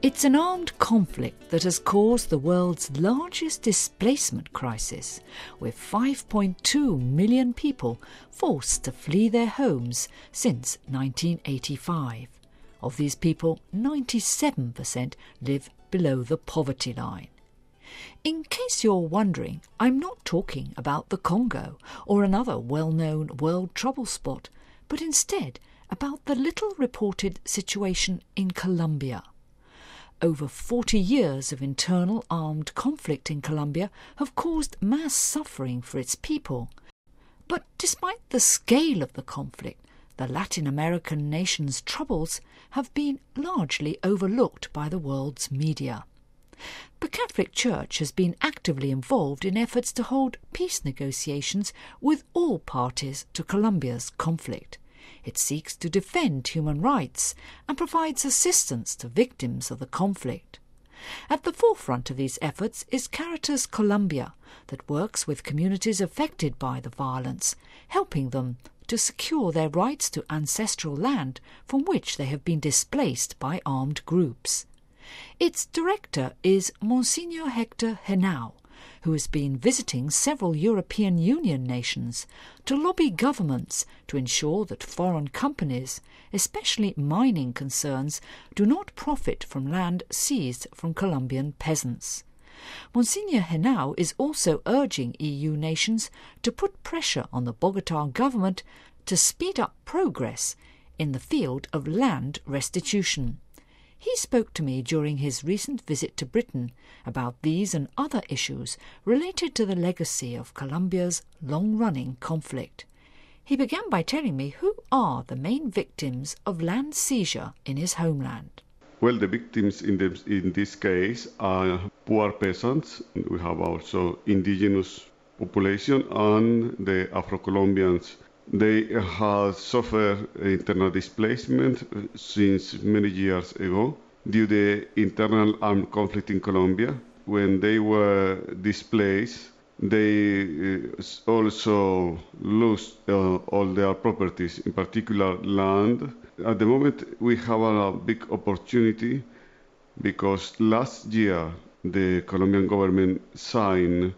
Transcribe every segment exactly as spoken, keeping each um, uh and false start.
It's an armed conflict that has caused the world's largest displacement crisis, with five point two million people forced to flee their homes since nineteen eighty-five. Of these people, ninety-seven percent live below the poverty line. In case you're wondering, I'm not talking about the Congo or another well-known world trouble spot, but instead about the little reported situation in Colombia. Over forty years of internal armed conflict in Colombia have caused mass suffering for its people. But despite the scale of the conflict, the Latin American nation's troubles have been largely overlooked by the world's media. The Catholic Church has been actively involved in efforts to hold peace negotiations with all parties to Colombia's conflict. It seeks to defend human rights and provides assistance to victims of the conflict. At the forefront of these efforts is Caritas Colombia, that works with communities affected by the violence, helping them to secure their rights to ancestral land from which they have been displaced by armed groups. Its director is Monsignor Hector Henao, who has been visiting several European Union nations to lobby governments to ensure that foreign companies, especially mining concerns, do not profit from land seized from Colombian peasants. Monsignor Henao is also urging E U nations to put pressure on the Bogotá government to speed up progress in the field of land restitution. He spoke to me during his recent visit to Britain about these and other issues related to the legacy of Colombia's long-running conflict. He began by telling me who are the main victims of land seizure in his homeland. Well, the victims in, the, in this case are poor peasants. We have also indigenous population and the Afro-Colombians. They have suffered internal displacement since many years ago due to the internal armed conflict in Colombia. When they were displaced, they also lost uh, all their properties, in particular land. At the moment, we have a big opportunity because last year the Colombian government signed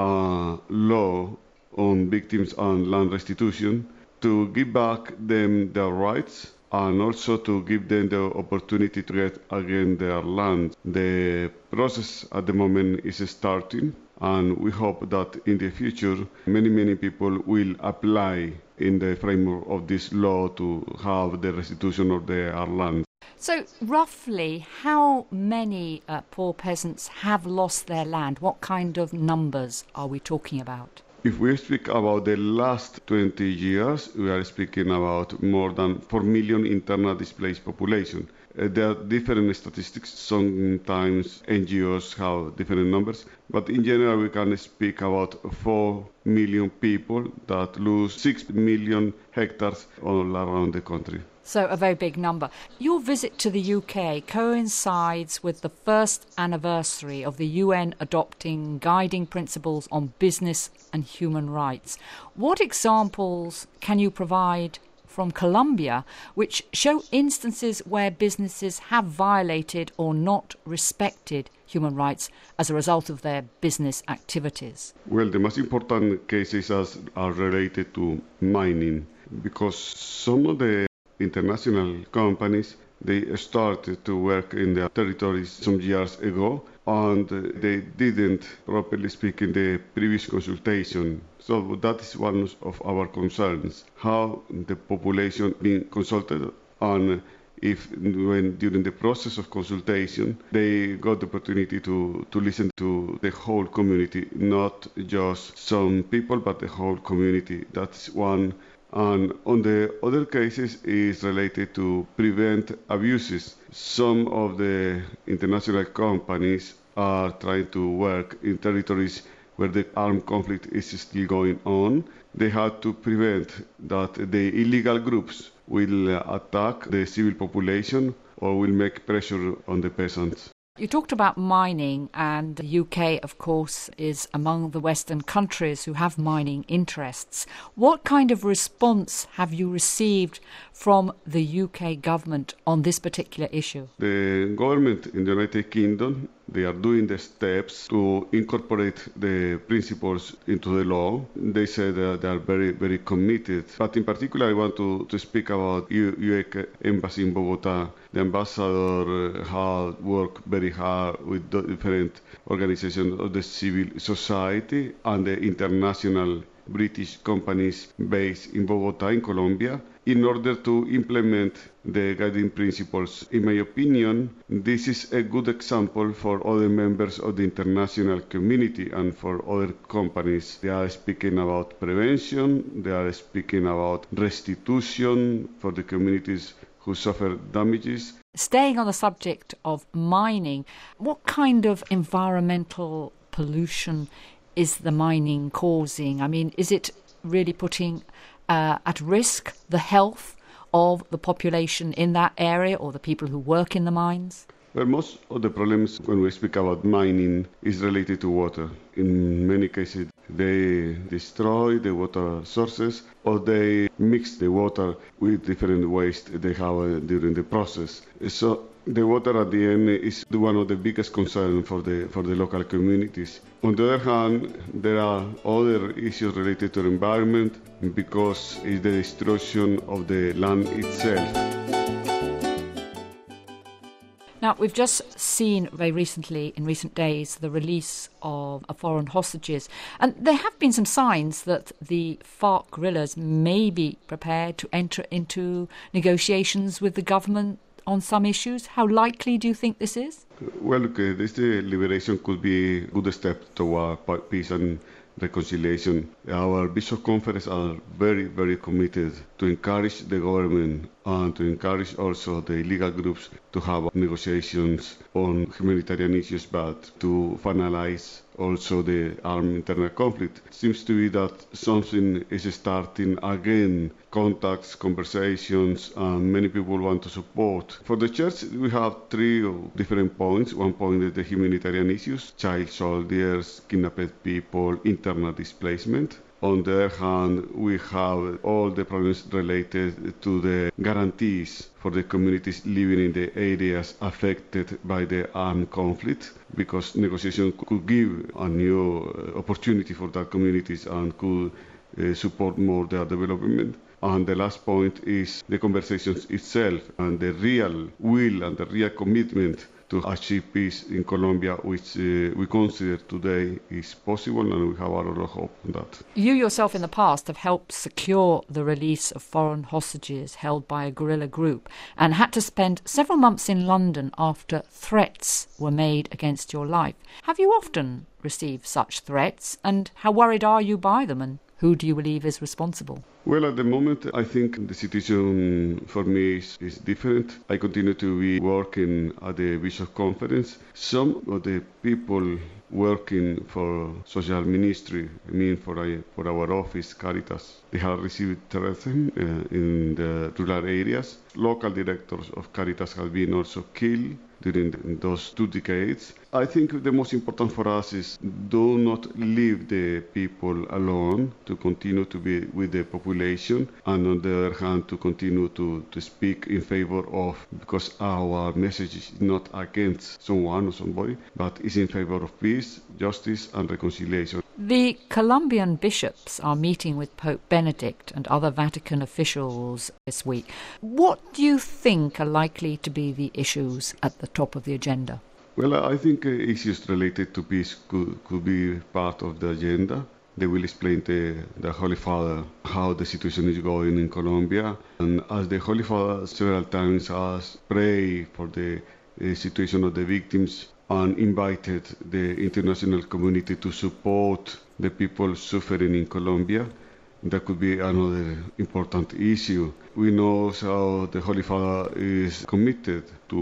a law on victims and land restitution to give back them their rights and also to give them the opportunity to get again their land. The process at the moment is starting, and we hope that in the future many, many people will apply in the framework of this law to have the restitution of their land. So roughly how many uh, poor peasants have lost their land? What kind of numbers are we talking about? If we speak about the last twenty years, we are speaking about more than four million internal displaced population. Uh, there are different statistics. Sometimes N G Os have different numbers, but in general we can speak about four million people that lose six million hectares all around the country. So a very big number. Your visit to the U K coincides with the first anniversary of the U N adopting guiding principles on business and human rights. What examples can you provide from Colombia which show instances where businesses have violated or not respected human rights as a result of their business activities? Well, the most important cases are related to mining, because some of the international companies, they started to work in their territories some years ago, and they didn't, properly speaking, the previous consultation. So that is one of our concerns, how the population being consulted, and if when during the process of consultation they got the opportunity to, to listen to the whole community, not just some people, but the whole community. That's one. And on the other cases is related to prevent abuses. Some of the international companies are trying to work in territories where the armed conflict is still going on. They have to prevent that the illegal groups will attack the civil population or will make pressure on the peasants. You talked about mining, and the U K, of course, is among the Western countries who have mining interests. What kind of response have you received from the U K government on this particular issue? The government in the United Kingdom, they are doing the steps to incorporate the principles into the law. They say that they are very, very committed. But in particular, I want to, to speak about U- U.S. Embassy in Bogota. The ambassador has worked very hard with the different organizations of the civil society and the international British companies based in Bogota, in Colombia, in order to implement the guiding principles. In my opinion, this is a good example for other members of the international community and for other companies. They are speaking about prevention, they are speaking about restitution for the communities who suffer damages. Staying on the subject of mining, what kind of environmental pollution is the mining causing? I mean, is it really putting uh, at risk the health of the population in that area or the people who work in the mines? Well, most of the problems when we speak about mining is related to water. In many cases, they destroy the water sources or they mix the water with different waste they have uh, during the process. So the water at the end is one of the biggest concerns for the for the local communities. On the other hand, there are other issues related to the environment because it's the destruction of the land itself. Now, we've just seen very recently, in recent days, the release of foreign hostages. And there have been some signs that the FARC guerrillas may be prepared to enter into negotiations with the government on some issues. How likely do you think this is? Well, okay, this uh, liberation could be a good step toward peace and reconciliation. Our Bishop Conference are very, very committed to encourage the government and to encourage also the illegal groups to have negotiations on humanitarian issues, but to finalize also the armed internal conflict. It seems to be that something is starting again, contacts, conversations, and many people want to support. For the church, we have three different points. One point is the humanitarian issues, child soldiers, kidnapped people, internal displacement. On the other hand, we have all the problems related to the guarantees for the communities living in the areas affected by the armed conflict, because negotiation could give a new opportunity for that communities and could uh, support more their development. And the last point is the conversations itself and the real will and the real commitment to achieve peace in Colombia, which uh, we consider today is possible, and we have a lot of hope on that. You yourself in the past have helped secure the release of foreign hostages held by a guerrilla group and had to spend several months in London after threats were made against your life. Have you often received such threats, and how worried are you by them, and who do you believe is responsible? Well, at the moment, I think the situation for me is, is different. I continue to be working at the Bishop Conference. Some of the people working for social ministry, I mean for, a, for our office, Caritas, they have received threats uh, in the rural areas. Local directors of Caritas have been also killed during those two decades. I think the most important for us is do not leave the people alone, to continue to be with the population, and on the other hand to continue to, to speak in favor of, because our message is not against someone or somebody, but is in favor of peace, justice and reconciliation. The Colombian bishops are meeting with Pope Benedict and other Vatican officials this week. What do you think are likely to be the issues at the top of the agenda? Well, I think uh, issues related to peace could, could be part of the agenda. They will explain to the Holy Father how the situation is going in Colombia. And as the Holy Father several times has prayed for the uh, situation of the victims and invited the international community to support the people suffering in Colombia, that could be another important issue. We know how the Holy Father is committed to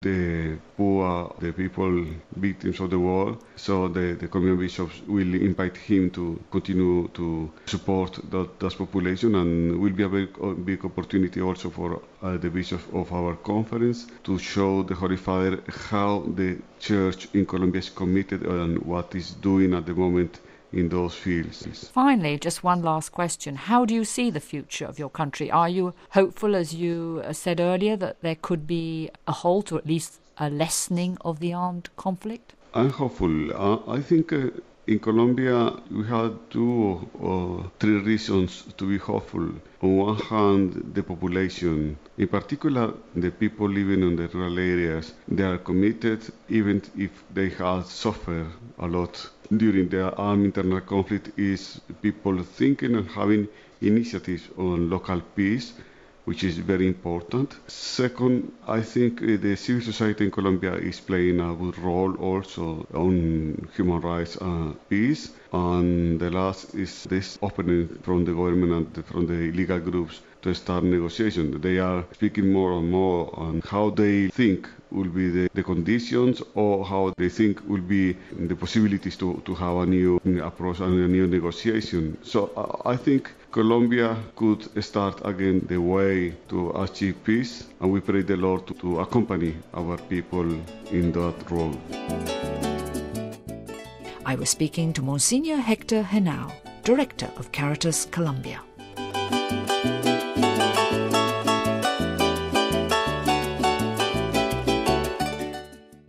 the poor, the people, victims of the war. So the, the Colombian bishops will invite him to continue to support that, that population, and will be a big, a big opportunity also for uh, the bishops of our conference to show the Holy Father how the Church in Colombia is committed and what it's doing at the moment in those fields. Finally, just one last question. How do you see the future of your country? Are you hopeful, as you said earlier, that there could be a halt or at least a lessening of the armed conflict? I'm hopeful. Uh, I think uh, in Colombia we have two or three reasons to be hopeful. On one hand, the population, in particular the people living in the rural areas, they are committed even if they have suffered a lot during the armed internal conflict. Is people thinking and having initiatives on local peace, which is very important. Second, I think uh, the civil society in Colombia is playing a good role also on human rights and peace. And the last is this opening from the government and from the legal groups to start negotiations. They are speaking more and more on how they think will be the, the conditions, or how they think will be the possibilities to, to have a new approach and a new negotiation. So uh, I think Colombia could start again the way to achieve peace, and we pray the Lord to, to accompany our people in that role. I was speaking to Monsignor Hector Henao, Director of Caritas Colombia.